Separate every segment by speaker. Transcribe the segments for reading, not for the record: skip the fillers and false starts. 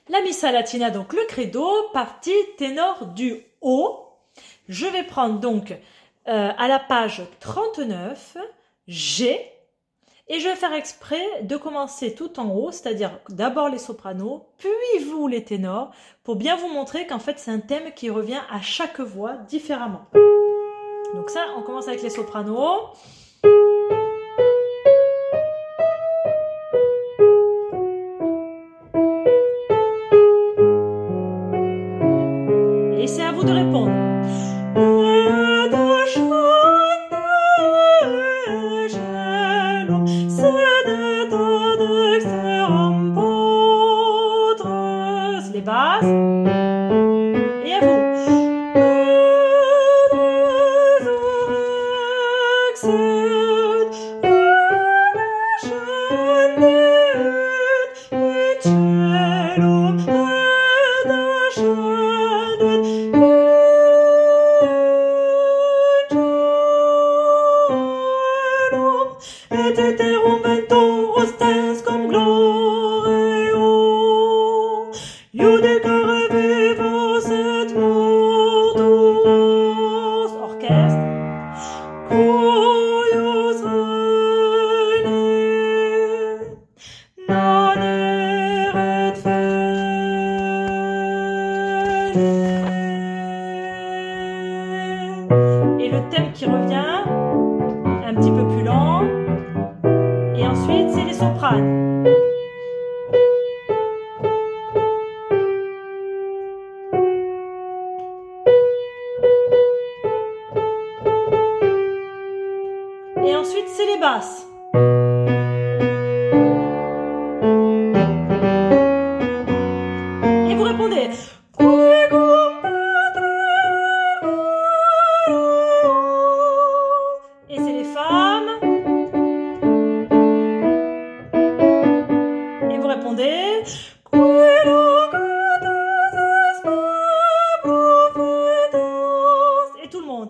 Speaker 1: La missa latina, donc le credo, partie ténor du haut. Je vais prendre donc à la page 39, G, et je vais faire exprès de commencer tout en haut, c'est-à-dire d'abord les sopranos, puis vous les ténors, pour bien vous montrer qu'en fait c'est un thème qui revient à chaque voix différemment. Donc ça, on commence avec les sopranos. Et c'est à vous de répondre. Les basses. Et à vous. Et le thème qui revient, un petit peu plus lent. Et ensuite, c'est les sopranes. Et ensuite, c'est les basses. Et vous répondez. Et c'est les femmes. Et vous répondez. Et tout le monde.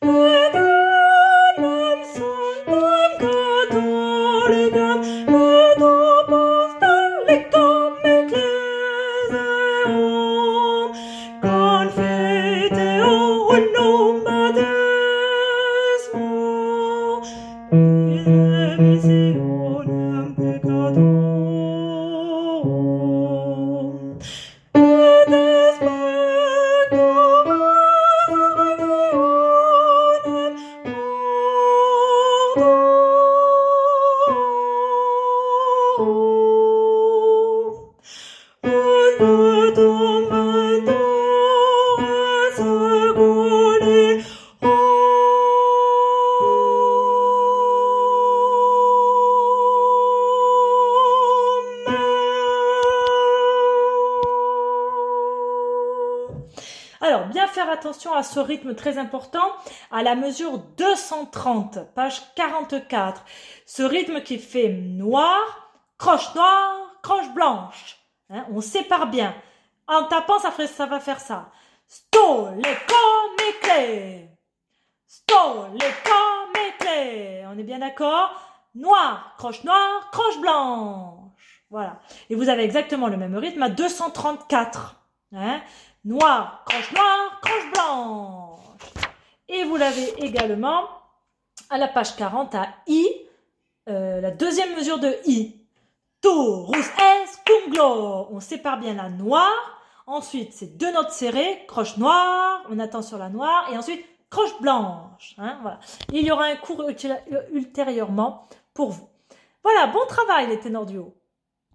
Speaker 1: Alors, bien faire attention à ce rythme très important, à la mesure 230, page 44. Ce rythme qui fait noir, croche blanche. Hein, on sépare bien. En tapant, ça va faire ça. Sto, le come clé. Sto, le come clé. On est bien d'accord? Noir, croche blanche. Voilà. Et vous avez exactement le même rythme à 234. Hein? Noir, croche blanche. Et vous l'avez également à la page 40 à I, la deuxième mesure de I. Taurus es cunglo. On sépare bien la noire. Ensuite, c'est deux notes serrées, croche noire, on attend sur la noire, et ensuite, croche blanche. Hein, voilà. Il y aura un cours ultérieurement pour vous. Voilà, bon travail les ténors du haut.